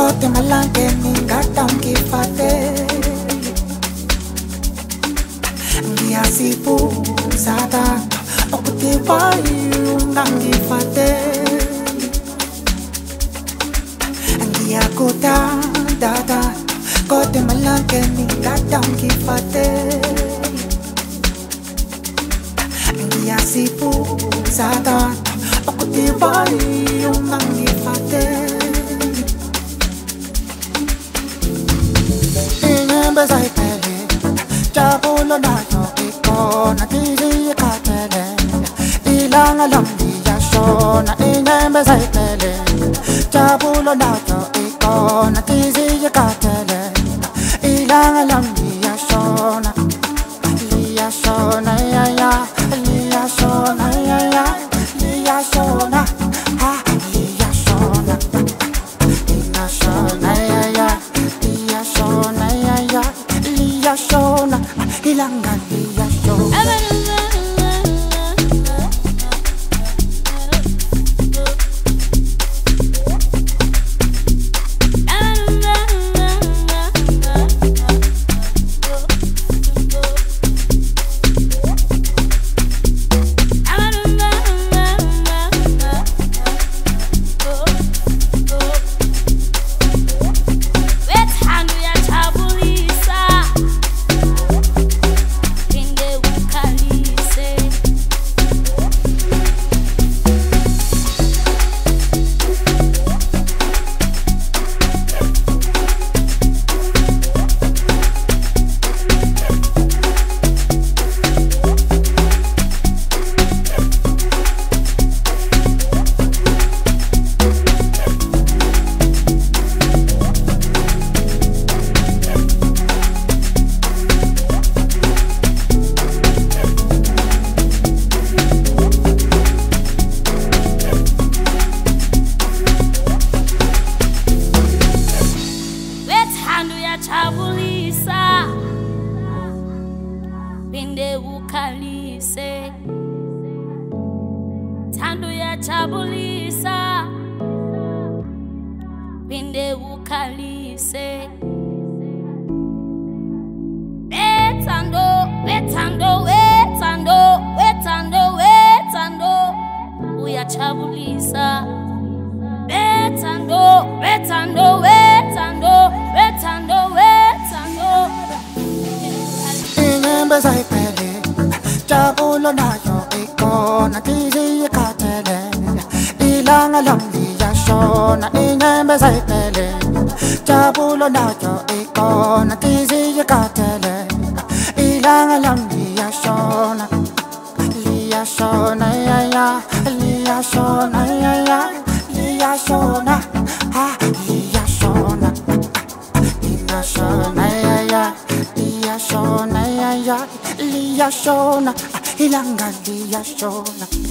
kote malange ningatamkifate ngiyasipu satanto okutiwayo ungangifate ngiyakuda dada kote malange ningatamkifate ngiyasipu satanto okutiwayo ungangifate Zaipele, jabulo nayo ikona tizi katele, ilanga lambi ya shona inyembe zaipele, jabulo nayo ikona tizi katele, ilanga lambi ya shona ya ya, liya shona ya ya, liya shona ha, liya shona, liya shona ya ya, liya shona ya ya. Shona, ilanga liya shona. Chabulisa Pinde ukalise Tando ya chabulisa Pinde ukalise Wetando Uya chabulisa Wetando Inyembe zaipele, jabulo nayo ikona tizi katele, ilanga lambi ya shona. Inyembe zaipele, jabulo nayo ikona tizi katele, ilanga lambi ya shona. Liya shona ya ya, liya shona ya ya, liya shona ha, liya shona, liya shona ya ya, liya shona ya ya, liya shona ilanga liya shona.